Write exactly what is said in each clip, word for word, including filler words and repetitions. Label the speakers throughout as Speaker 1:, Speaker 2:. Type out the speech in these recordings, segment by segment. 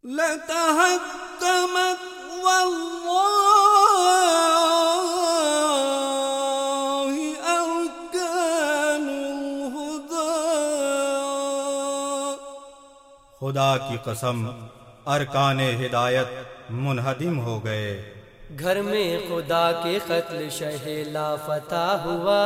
Speaker 1: لتهدمت والله أركان الهدى.
Speaker 2: خدا کی قسم ارکان ہدایت منہدم ہو گئے.
Speaker 3: گھر میں خدا کے قتل شہ لافتہ ہوا.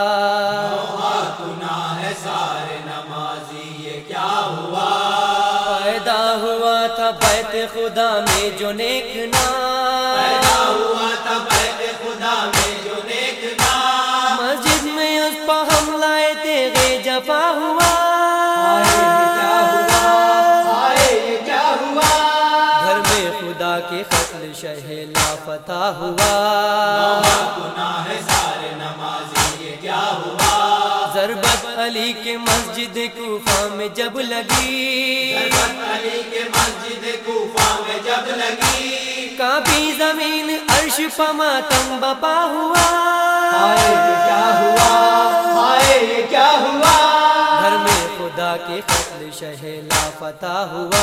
Speaker 4: گناہ ہے سارے نمازی یہ کیا ہوا.
Speaker 3: پیدا ہوا تھا بیت خدا میں جو نیک نام.
Speaker 4: پیدا ہوا تھا بیت خدا میں جو نیک نام.
Speaker 3: مسجد میں اس پر حملہ تیغ جفا ہوا. کے قتل شہ لافتہ ہوا.
Speaker 4: گناہ ہے سارے نمازی یہ کیا ہوا.
Speaker 3: ضربت علی کے مسجد کوفہ میں جب لگی.
Speaker 4: ضربت علی کے مسجد کوفہ میں جب لگی.
Speaker 3: کانپی زمین عرش پہ ماتم بپا ہوا.
Speaker 4: ہائے یہ کیا ہوا. ہائے یہ کیا ہوا.
Speaker 3: گھر میں خدا کے قتل شہ لافتہ ہوا.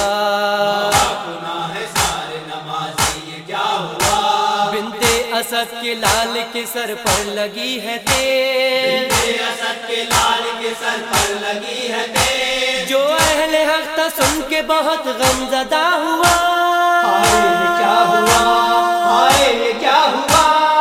Speaker 4: گناہ ہے سارے نمازی یہ کیا ہوا.
Speaker 3: بنت اسد کے لال کے سر پر لگی ہے تیر.
Speaker 4: بنت اسد کے لال کے سر پر لگی ہے تیر.
Speaker 3: جو اہل حق تھا سن کے بہت غم زدہ ہوا.
Speaker 4: ہائے یہ کیا ہوا. ہائے یہ کیا ہوا.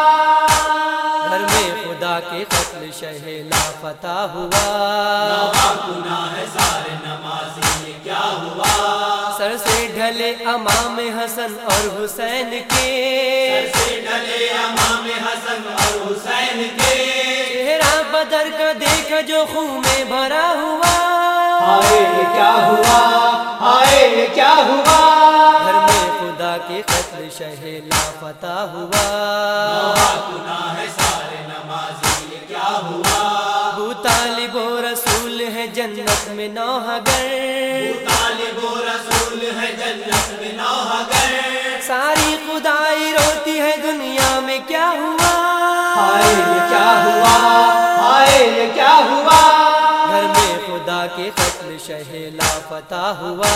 Speaker 3: گھر میں خدا کے قتل شہ لافتہ ہوا.
Speaker 4: گناہ ہے سارے نمازی یہ کیا ہوا.
Speaker 3: سر سے ڈھلے امام حسن اور حسین کے.
Speaker 4: سر سے ڈھلے امام حسن اور حسین کے.
Speaker 3: چہرہ بدر کا دیکھا جو خون میں بھرا ہوا.
Speaker 4: ہائے یہ کیا ہوا. ہائے یہ کیا ہوا.
Speaker 3: گھر میں خدا کے قتل شہ لافتہ ہوا.
Speaker 4: گناہ ہے سارے نمازی یہ کیا ہوا.
Speaker 3: ابو طالب و رسول ہے جنت میں نوحگر.
Speaker 4: طالب و رسول ہے جنت میں نوحگر.
Speaker 3: ساری خدائی روتی ہے دنیا میں کیا ہوا.
Speaker 4: ہائے یہ کیا ہوا. ہائے یہ کیا ہوا.
Speaker 3: گھر میں خدا کے قتل شہ لافتہ ہوا.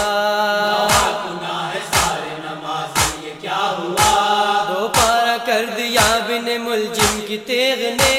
Speaker 4: گناہ ہے سارے نمازی یہ کیا ہوا.
Speaker 3: دو پارا کر دیا بن ملجم کی تیغ نے.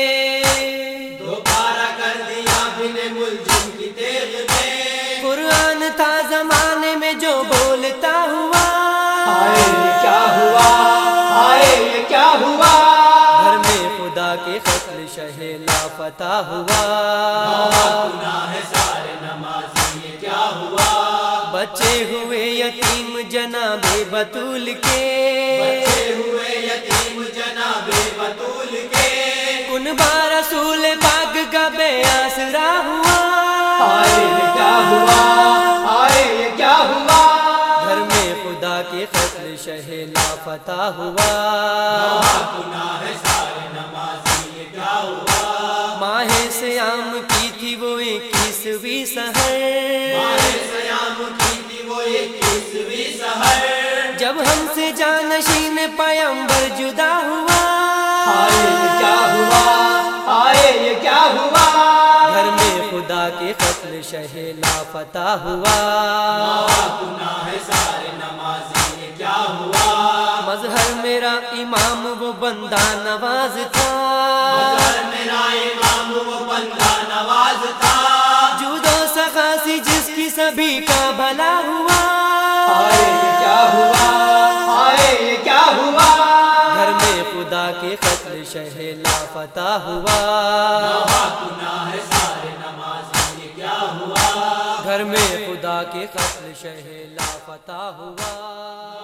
Speaker 4: دو پارا کر دیا بن ملجم کی تیغ نے.
Speaker 3: قرآن تھا زمانے میں جو بولتا ہوا.
Speaker 4: ہائے یہ کیا ہوا. ہائے یہ کیا ہوا.
Speaker 3: گھر میں خدا کے قتل شہ لافتہ ہوا.
Speaker 4: گناہ ہے سارے نمازی یہ کیا ہوا.
Speaker 3: بچے ہوئے یتیم جناب بطول کے.
Speaker 4: بچے ہوئے یتیم جناب بطول کے.
Speaker 3: کنبہ رسول پاک کا بے آسرا ہوا.
Speaker 4: ہائے یہ کیا ہوا. ہائے یہ کیا ہوا.
Speaker 3: گھر میں خدا کے قتل شہ لافتہ ہوا.
Speaker 4: گناہ ہے سارے نمازی یہ کیا ہوا.
Speaker 3: ماہ سیام کی تھی وہ اکیسویں سحر.
Speaker 4: ماہ سیام کی تھی وہ اکیسویں سحر.
Speaker 3: جب ہم سے جانشین پیمبر جدا ہوا.
Speaker 4: ہائے یہ کیا ہوا. ہائے یہ کیا ہوا.
Speaker 3: گھر میں خدا کے قتل شہ لافتہ ہوا.
Speaker 4: گناہ ہے سارے نمازی یہ کیا ہوا.
Speaker 3: مظہر میرا امام وہ بندہ نواز تھا.
Speaker 4: مظہر میرا امام وہ بندہ نواز تھا.
Speaker 3: جود و سخا سی جس کی سبھی کا بھلا ہوا.
Speaker 4: ہائے یہ کیا ہوا. ہائے یہ کیا ہوا.
Speaker 3: گھر میں خدا کے قتل شہ لافتہ ہوا.
Speaker 4: گناہ ہے سارے نمازی یہ کیا ہوا.
Speaker 3: گھر میں خدا کے قتل شہ لافتہ ہوا.